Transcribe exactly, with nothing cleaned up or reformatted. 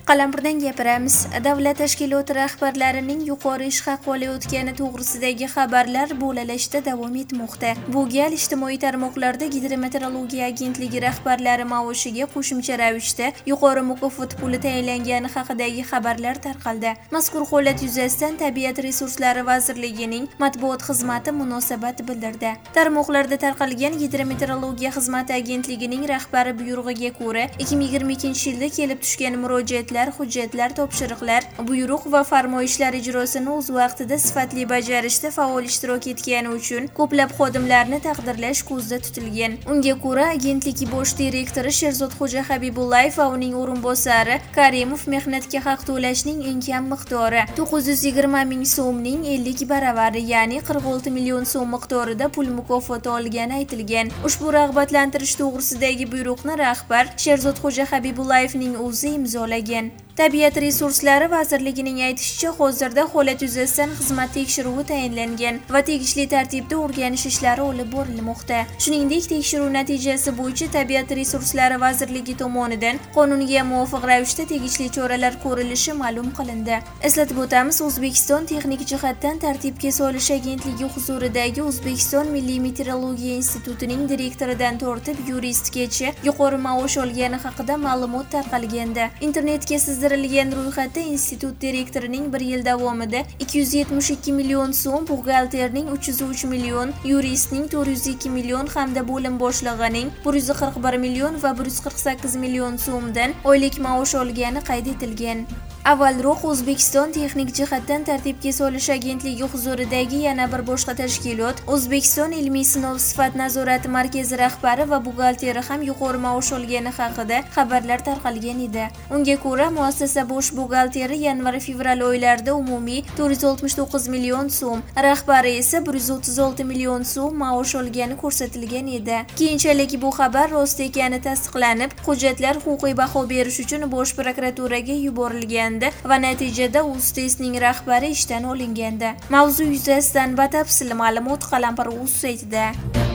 Qalampirdan gapiramiz. Davlat tashkiloti rahbarlarining yuqori ish haqi olayotgani to'g'risidagi xabarlar bo'lalashda davom etmoqda. Bu gal ijtimoiy tarmoqlarda Gidrometeorologiya agentligi rahbarlari maoshiga qo'shimcha ravishda yuqori mukofot puli tayinlangani haqidagi xabarlar tarqaldi. Mazkur holat yuzasidan Tabiat resurslari vazirligining matbuot xizmati munosabat bildirdi. Tarmoqlarda tarqalgan Gidrometeorologiya xizmati agentligining rahbari buyrug'iga ko'ra, ikki ming yigirma ikkinchi yilda kelib tushgan murojaatlar hujjatlar, topshiriqlar, buyruq va farmoyishlar ijrosini o'z vaqtida sifatli bajarishda faol ishtirok etgani uchun ko'plab xodimlarni taqdirlash ko'zda tutilgan. Unga ko'ra, agentlik bosh direktori Sherzodxo'ja Habibullayev va uning o'rinbosari Karimov mehnatga haq to'lashning eng kam miqdori to'qqiz yuz yigirma ming so'mning ellik baravari, ya'ni qirq olti million so'm miqdorida pul mukofoti olgani aytilgan. Ushbu rag'batlantirish to'g'risidagi buyruqni rahbar Sherzodxo'ja Habibullayevning o'zi imzolagan. Tabiat resurslari vazirligining aytishicha, hozirda holat yuzasidan xizmat tekshiruvi tayinlangan va tegishli tartibda o'rganish ishlari olib borilmoqda. Shuningdek, tekshiruv natijasi bo'yicha Tabiat resurslari vazirligi tomonidan qonunga muvofiq ravishda tegishli choralar ko'rilishi ma'lum qilindi. Eslatib o'tamiz, O'zbekiston texnik jihatdan tartibga solish agentligi huzuridagi O'zbekiston Milliy meteorologiya institutining direktoridan tortib yuristgacha yuqori maosh olgani haqida ma'lumot tarqalgandi. Internetga sizda ro'yxatda institut direktorining bir yil davomida ikki yuz yetmish ikki million so'm, buxgalterning uch yuz uch million, yuristning to'rt yuz ikki million hamda bo'lim boshlig'ining bir yuz qirq bir million va bir yuz qirq sakkiz million so'mdan oylik maosh olgani qayd etilgan. Avvalroq O'zbekiston texnik jihatdan tartibga solish agentligi huzuridagi yana bir boshqa tashkilot, O'zbekiston ilmiy sinov sifat nazorati markazi rahbari va buxgalteri ham yuqori maosh olgani haqida xabarlar tarqalgan edi. Unga ko'ra, muassasa bosh buxgalteri yanvar-fevral oylarida umumiy to'rt yuz oltmish to'qqiz million so'm, rahbari esa bir yuz o'ttiz olti million so'm maosh olgani ko'rsatilgan edi. Keyinchalik bu xabar rost ekani tasdiqlanib, hujjatlar huquqiy baho berish uchun Bosh prokuraturaga yuborilgan va natijada UzTestning rahbari ishdan olingandi. Mavzu yuzasidan batafsil ma'lumot Qalampir.uz saytida.